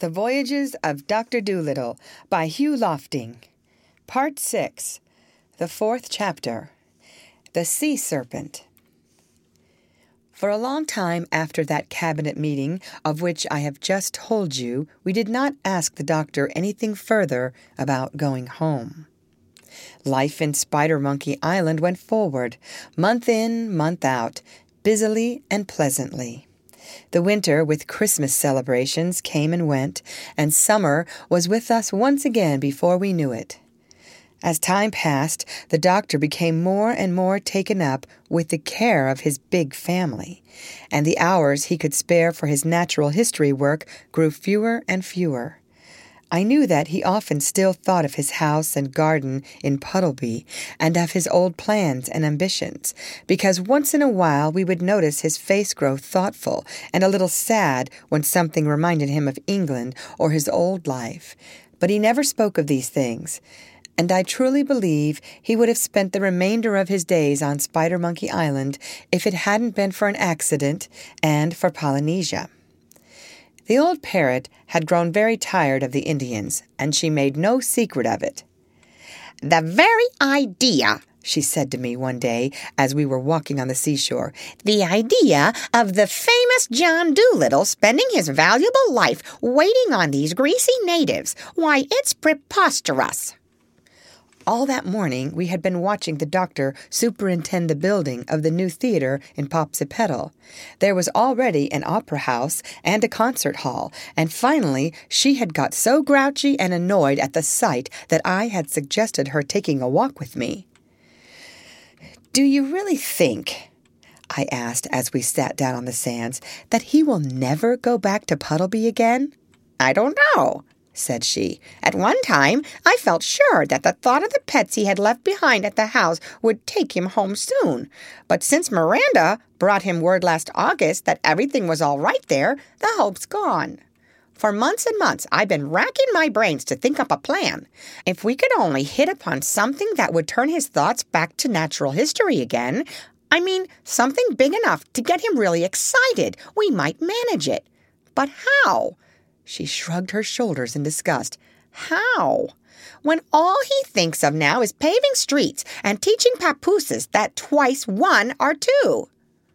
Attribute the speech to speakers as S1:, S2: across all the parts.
S1: The Voyages of Dr. Dolittle by Hugh Lofting. Part 6. The Fourth Chapter. The Sea Serpent. For a long time after that cabinet meeting of which I have just told you, we did not ask the doctor anything further about going home. Life in Spidermonkey Island went forward, month in, month out, busily and pleasantly. The winter, with Christmas celebrations, came and went, and summer was with us once again before we knew it. As time passed, the doctor became more and more taken up with the care of his big family, and the hours he could spare for his natural history work grew fewer and fewer. I knew that he often still thought of his house and garden in Puddleby and of his old plans and ambitions, because once in a while we would notice his face grow thoughtful and a little sad when something reminded him of England or his old life. But he never spoke of these things, and I truly believe he would have spent the remainder of his days on Spidermonkey Island if it hadn't been for an accident and for Polynesia. The old parrot had grown very tired of the Indians, and she made no secret of it.
S2: "The very idea,"
S1: she said to me one day as we were walking on the seashore,
S2: "the idea of the famous John Dolittle spending his valuable life waiting on these greasy natives. Why, it's preposterous."
S1: All that morning we had been watching the doctor superintend the building of the new theater in Popsipetel. There was already an opera house and a concert hall, and finally she had got so grouchy and annoyed at the sight that I had suggested her taking a walk with me. "Do you really think," I asked as we sat down on the sands, "that he will never go back to Puddleby again?"
S2: "I don't know," said she. "At one time, I felt sure that the thought of the pets he had left behind at the house would take him home soon. But since Miranda brought him word last August that everything was all right there, the hope's gone. For months and months, I've been racking my brains to think up a plan. If we could only hit upon something that would turn his thoughts back to natural history again, I mean, something big enough to get him really excited, we might manage it. But how?" She shrugged her shoulders in disgust. "How? When all he thinks of now is paving streets and teaching papooses that twice one are two."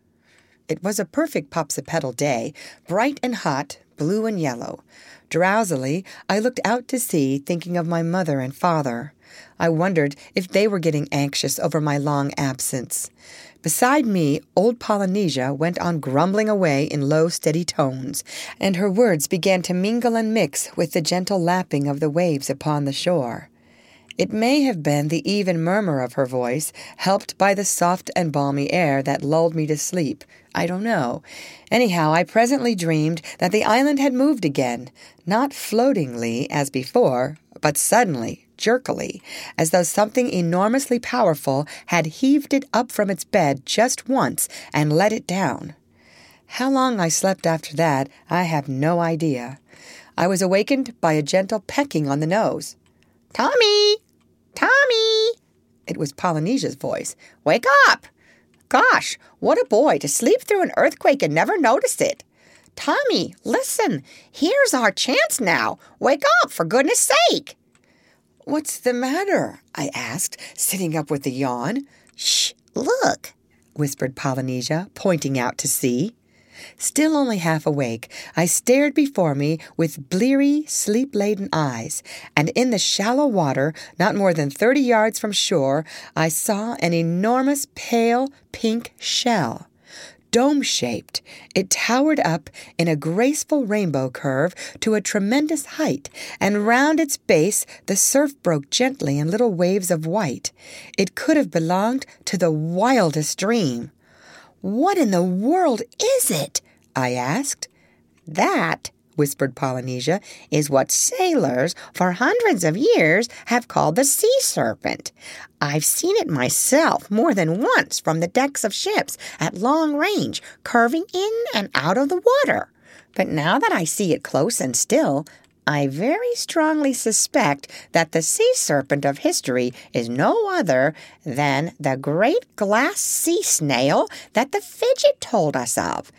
S2: It was a perfect Popsipetel day, bright and hot, blue and yellow. Drowsily, I looked out to sea, thinking of my mother and father. I wondered if they were getting anxious over my long absence. Beside me, old Polynesia went on grumbling away in low, steady tones, and her words began to mingle and mix with the gentle lapping of the waves upon the shore. It may have been the even murmur of her voice, helped by the soft and balmy air that lulled me to sleep. I don't know. Anyhow, I presently dreamed that the island had moved again, not floatingly as before, but suddenly, jerkily, as though something enormously powerful had heaved it up from its bed just once and let it down. How long I slept after that, I have no idea. I was awakened by a gentle pecking on the nose. "Tommy! Tommy!" It was Polynesia's voice. "Wake up! Gosh, what a boy to sleep through an earthquake and never notice it. Tommy, listen, here's our chance now. Wake up, for goodness sake." "What's the matter?" I asked, sitting up with a yawn. "Shh, look," whispered Polynesia, pointing out to sea. Still only half awake, I stared before me with bleary, sleep-laden eyes, and in the shallow water, not more than 30 yards from shore, I saw an enormous pale pink shell. Dome-shaped, it towered up in a graceful rainbow curve to a tremendous height, and round its base the surf broke gently in little waves of white. It could have belonged to the wildest dream. "What in the world is it?" I asked. "That," whispered Polynesia, "is what sailors for hundreds of years have called the sea serpent. I've seen it myself more than once from the decks of ships at long range, curving in and out of the water. But now that I see it close and still, I very strongly suspect that the sea serpent of history is no other than the great glass sea snail that the Fidget told us of.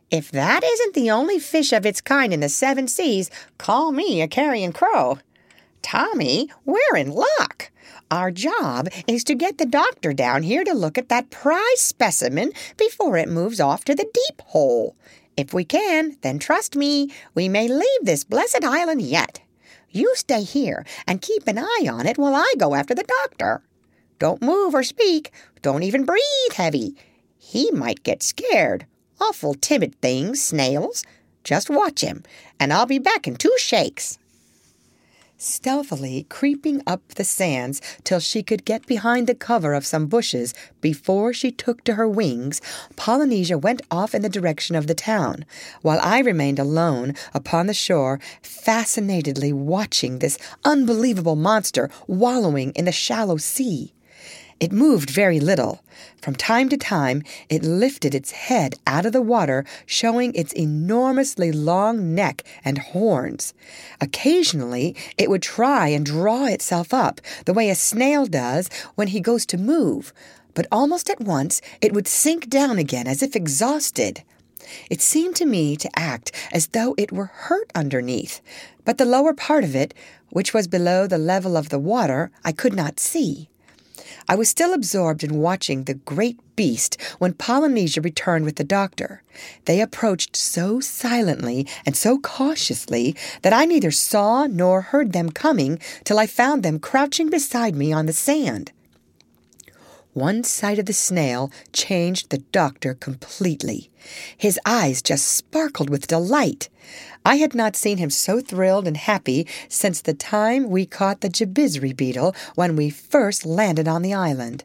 S2: If that isn't the only fish of its kind in the 7 seas, call me a carrion crow. Tommy, we're in luck. Our job is to get the doctor down here to look at that prize specimen before it moves off to the deep hole. If we can, then trust me, we may leave this blessed island yet. You stay here and keep an eye on it while I go after the doctor. Don't move or speak. Don't even breathe heavy. He might get scared. Awful timid things, snails. Just watch him, and I'll be back in 2 shakes.
S1: Stealthily creeping up the sands till she could get behind the cover of some bushes before she took to her wings, Polynesia went off in the direction of the town, while I remained alone upon the shore, fascinatedly watching this unbelievable monster wallowing in the shallow sea. It moved very little. From time to time, it lifted its head out of the water, showing its enormously long neck and horns. Occasionally, it would try and draw itself up, the way a snail does when he goes to move, but almost at once it would sink down again as if exhausted. It seemed to me to act as though it were hurt underneath, but the lower part of it, which was below the level of the water, I could not see. I was still absorbed in watching the great beast when Polynesia returned with the doctor. They approached so silently and so cautiously that I neither saw nor heard them coming till I found them crouching beside me on the sand. One sight of the snail changed the doctor completely. His eyes just sparkled with delight. I had not seen him so thrilled and happy since the time we caught the Jabizri beetle when we first landed on the island.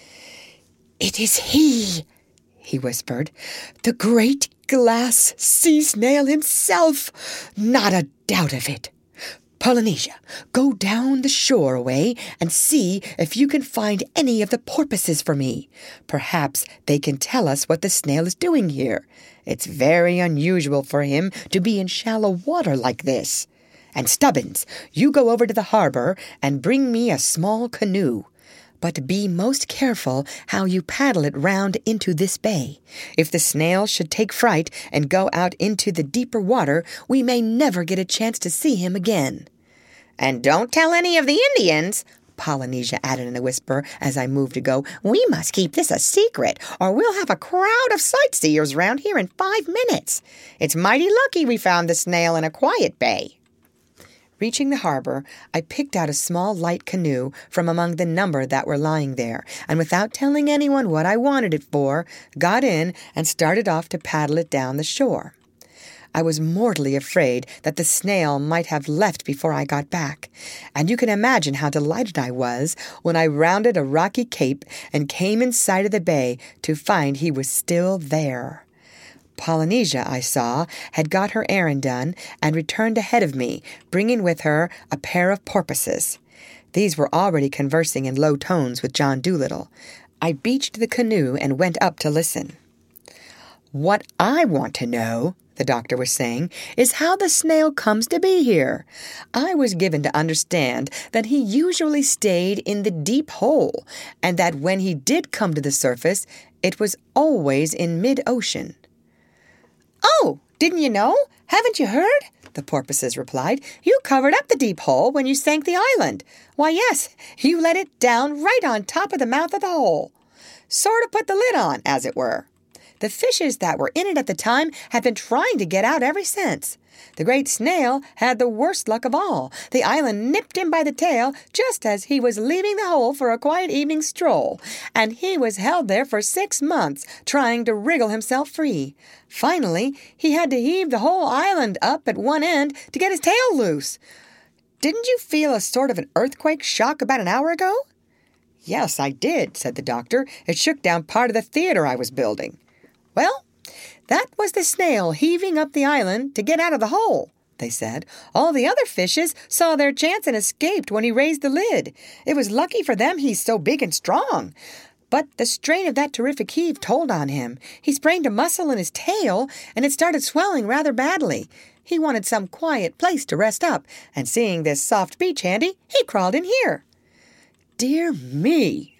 S1: "It is he," he whispered, "the great glass sea snail himself. Not a doubt of it. Polynesia, go down the shore a way and see if you can find any of the porpoises for me. Perhaps they can tell us what the snail is doing here. It's very unusual for him to be in shallow water like this. And Stubbins, you go over to the harbor and bring me a small canoe. But be most careful how you paddle it round into this bay. If the snail should take fright and go out into the deeper water, we may never get a chance to see him again." "And don't tell any of the Indians," Polynesia added in a whisper as I moved to go. "We must keep this a secret, or we'll have a crowd of sightseers round here in 5 minutes. It's mighty lucky we found the snail in a quiet bay." Reaching the harbor, I picked out a small light canoe from among the number that were lying there, and without telling anyone what I wanted it for, got in and started off to paddle it down the shore. I was mortally afraid that the snail might have left before I got back, and you can imagine how delighted I was when I rounded a rocky cape and came in sight of the bay to find he was still there. Polynesia, I saw, had got her errand done and returned ahead of me, bringing with her a pair of porpoises. These were already conversing in low tones with John Dolittle. I beached the canoe and went up to listen. "What I want to know," the doctor was saying, "is how the snail comes to be here. I was given to understand that he usually stayed in the deep hole, and that when he did come to the surface, it was always in mid-ocean." "Oh, didn't you know? Haven't you heard?" the porpoises replied. "You covered up the deep hole when you sank the island. Why, yes, you let it down right on top of the mouth of the hole. Sort of put the lid on, as it were. The fishes that were in it at the time have been trying to get out ever since. The great snail had the worst luck of all. The island nipped him by the tail just as he was leaving the hole for a quiet evening stroll, and he was held there for 6 months, trying to wriggle himself free. Finally, he had to heave the whole island up at one end to get his tail loose. Didn't you feel a sort of an earthquake shock about an hour ago?" "Yes, I did," said the doctor. "It shook down part of the theater I was building." "Well, that was the snail heaving up the island to get out of the hole," they said. "All the other fishes saw their chance and escaped when he raised the lid. It was lucky for them he's so big and strong. But the strain of that terrific heave told on him. He sprained a muscle in his tail, and it started swelling rather badly. He wanted some quiet place to rest up, and seeing this soft beach handy, he crawled in here." "Dear me,"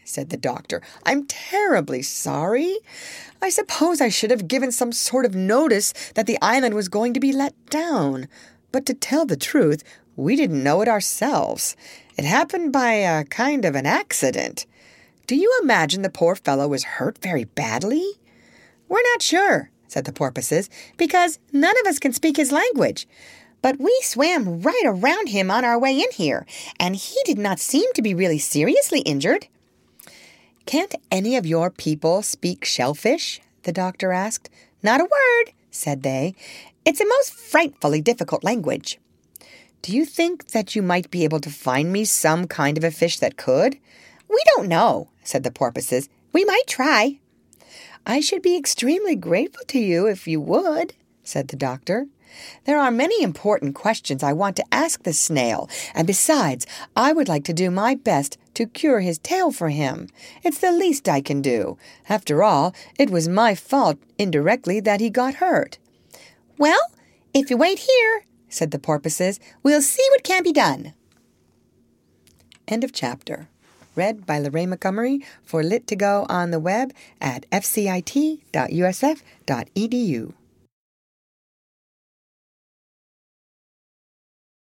S2: said the doctor. "I'm terribly sorry. I suppose I should have given some sort of notice that the island was going to be let down. But to tell the truth, we didn't know it ourselves. It happened by a kind of an accident. Do you imagine the poor fellow was hurt very badly?" "We're not sure," said the porpoises, "because none of us can speak his language. But we swam right around him on our way in here, and he did not seem to be really seriously injured." "Can't any of your people speak shellfish?" the doctor asked. "Not a word," said they. "It's a most frightfully difficult language." "Do you think that you might be able to find me some kind of a fish that could?" "We don't know," said the porpoises. "We might try." "I should be extremely grateful to you if you would," said the doctor. "There are many important questions I want to ask the snail, and besides, I would like to do my best to cure his tail for him. It's the least I can do. After all, it was my fault indirectly that he got hurt." "Well, if you wait here," said the porpoises, "we'll see what can be done." End of chapter. Read by Lorraine Montgomery for Lit2Go on the web at fcit.usf.edu.